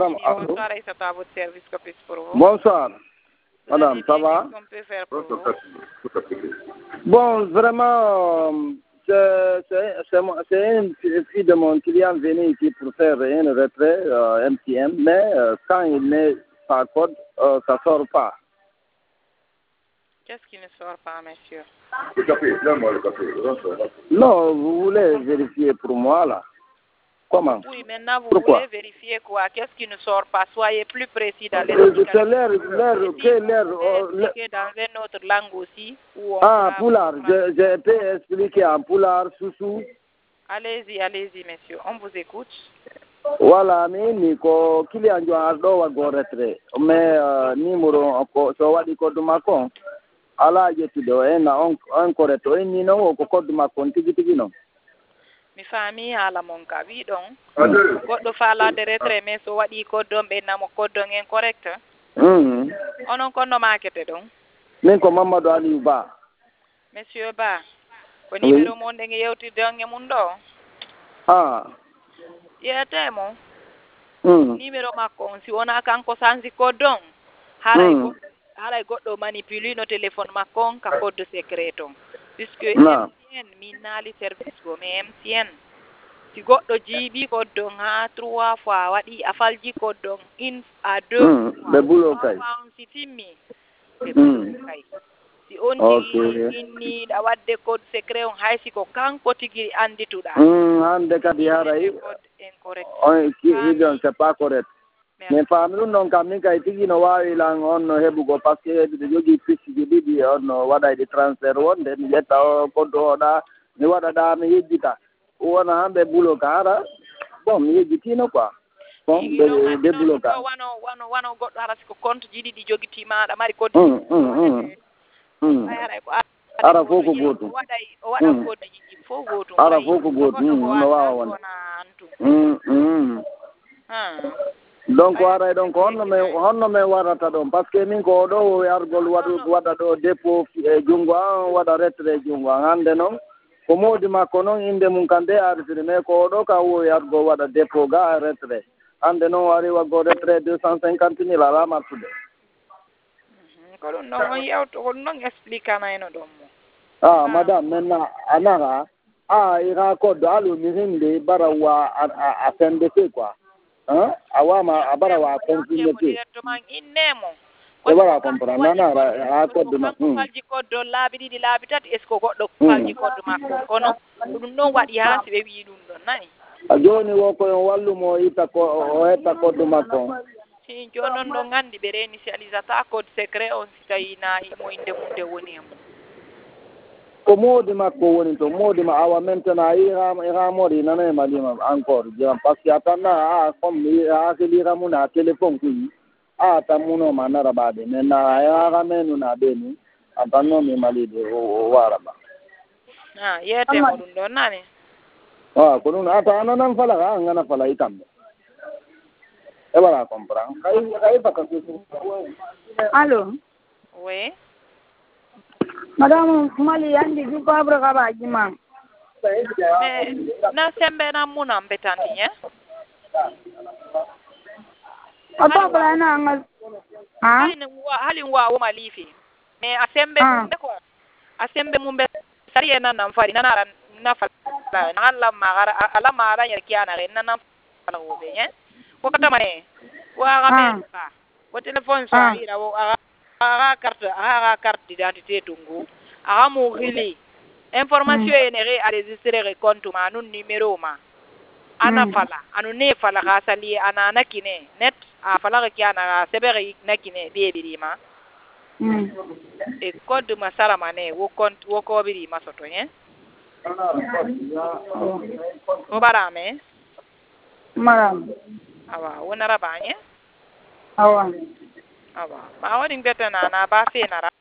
Bonsoir, Aïssa, à votre service, que puis pour vous? Bonsoir, madame, ça va? Qu'est-ce qu'on peut faire pour vous? Bon, vraiment, c'est une fille de mon client venue ici pour faire un retrait MTN, mais quand il met sa code, ça ne sort pas. Qu'est-ce qui ne sort pas, monsieur? Le café, donne-moi le café. Non, vous voulez vérifier pour moi, là? Comment? Oui, maintenant, vous Pourquoi? voulez vérifier quoi? Qu'est-ce qui ne sort pas? Soyez plus précis dans C'est l'explication. l'air, Expliquer dans une autre langue aussi. Poulard, j'ai été expliqué en Poulard, Soussou. Allez-y, monsieur. On vous écoute. Voilà, mais ko client jo ardo wa go retrait mais numéro ko so wadi ko duma ko ala yetudo na on ko reto ni no ko duma ko tigi no Mi famille ala mon ka wi don goddo fala de retrait mais so wadi ko don be namo ko don en correct onon ko no market don min ko Mamadou Aliou Ba monsieur Ba ko numéro mon de yewti don e mun do yetemo numéro makko on si wona kanko sansi ko don haray goddo manipuli no téléphone makko ka code secret ton puisque MTN minali service go mais MTN si goddo jibi ko don ha 3 fois wadi afalji ko don 1 à 2 be bulo kay si timmi be bulo kay si on inni da wadde code secret on haysi ko kanko tigi andituda hande kadi haray on ki idon c'est pas correct mais famille non kam min kay tigi no wawi lan on no hebugo parce que de jogi pisiji didi on no wada de transfert wonde mi yetta ko do da mi wada da mi yejjita wona hambe bulo kara bon mi yejjitino quoi bon de bulo ka wano goddo ara ko compte jidi di jogiti maada mari ko ara foko goto o wada ko jidi fo goto ara foko goto no wawa won donc waray donc honno me warata ɗon par ce que min ko ɗo yargol waɗa ɗo dépôt e junngo an waɗa rettre junngo an hannde noon ko moodi makko noon inde mum kan de artiri mais ko ɗo ka wo yargo waɗa dépôt ga rettre hannde noon wari waggo rettre 250 000 ala martude ko ɗum noon on yewto ko ɗum noon explicanayno ɗon mo madame maintenant a nara ira koddo alu mi hinde bara wa a fende fe quoi awama abara wa continue directement innemo ko wala comprendre nana koddo ma falji koddo laabi ɗiɗi laabi tati est ce que goɗɗo falji koddo makko kono ɗum noon waɗi ha si ɓe wi ɗum ɗon nani joni wo koyon wallumo itta ko o hetta koddo makko si joni noon ɗo gandi ɓe réinitialisata code secret on si tawi nayi mo inde mum de woni e mum ko moodi makko woni to moodi ma awa maintenant iramori nana e malima encore jam par ce que atanna comme hakkilira mum a téléphone kuyi tammunoma nara ɓaade maintenant ayara menuna ɓeni atannomi malide o wara ba yeyetemo ɗum ɗon nani ko ɗum ata ananan fala ka angana fala itamɓe e wala comprendre kay baka allo oui madame mali andi ju pabre kaba jima mais na sembe na muna mbetandi nye apa bala na ngal halin wa malifi mais asembe mumbe ko asembe mumbe sari na nan fari na na fala na alla magara ala mara yerkiana re na fala wobe nye ko kata mane wa gamen ka ko telephone sa ira wo aga carte d'identité tungu aga mo rili information ene enregistré compte ma nun numéro ma ana fala anu ne fala ga sali ana nakine net a fala ga ana sebere nakine be ma e code ma sala mane wo compte wo ko biri ma soto yen o barame maram awa wona rabanye awa ma woni betana na ba fe na